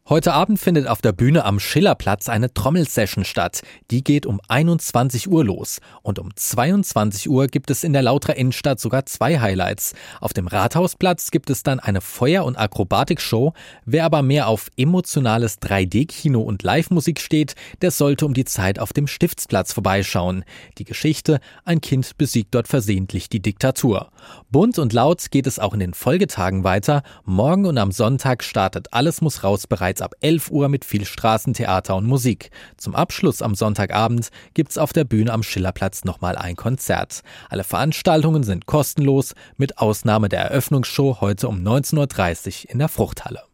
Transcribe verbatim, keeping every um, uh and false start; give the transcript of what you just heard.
Heute Abend findet auf der Bühne am Schillerplatz eine Trommelsession statt. Die geht um einundzwanzig Uhr los. Und um zweiundzwanzig Uhr gibt es in der Lauterer Innenstadt sogar zwei Highlights. Auf dem Rathausplatz gibt es dann eine Feuer- und Akrobatikshow. Wer aber mehr auf emotionales drei D Kino und Live-Musik steht, der sollte um die Zeit auf dem Stiftsplatz vorbeischauen. Die Geschichte: Ein Kind besiegt dort versehentlich die Diktatur. Bunt und laut geht es auch in den Folgetagen weiter. Morgen und am Sonntag startet Alles muss raus bereits ab elf Uhr mit viel Straßentheater und Musik. Zum Abschluss am Sonntagabend gibt's auf der Bühne am Schillerplatz nochmal ein Konzert. Alle Veranstaltungen sind kostenlos, mit Ausnahme der Eröffnungsshow heute um neunzehn Uhr dreißig in der Fruchthalle.